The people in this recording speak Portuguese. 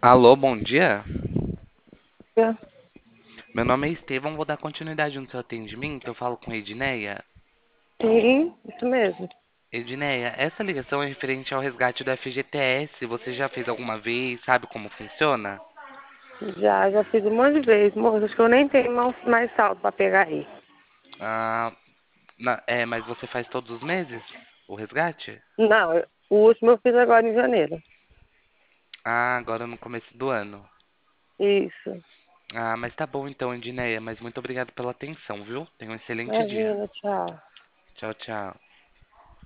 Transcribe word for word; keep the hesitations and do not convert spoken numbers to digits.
Alô, bom dia. É, Meu nome é Estevão, vou dar continuidade no seu atendimento. Eu falo com a Edneia. sim, isso mesmo. Edneia, essa ligação é referente ao resgate do F G T S. Você já fez alguma vez? Sabe como funciona? Já, já fiz um monte de vezes. Moço, acho que eu nem tenho mais, mais saldo pra pegar aí. Ah, na- é, mas você faz todos os meses o resgate? Não, eu- o último eu fiz agora em janeiro. Ah, agora no começo do ano. Isso. Ah, mas tá bom então, Edneia. Mas muito obrigado pela atenção, viu? Tenha um excelente dia. Imagina, tchau. Tchau, tchau.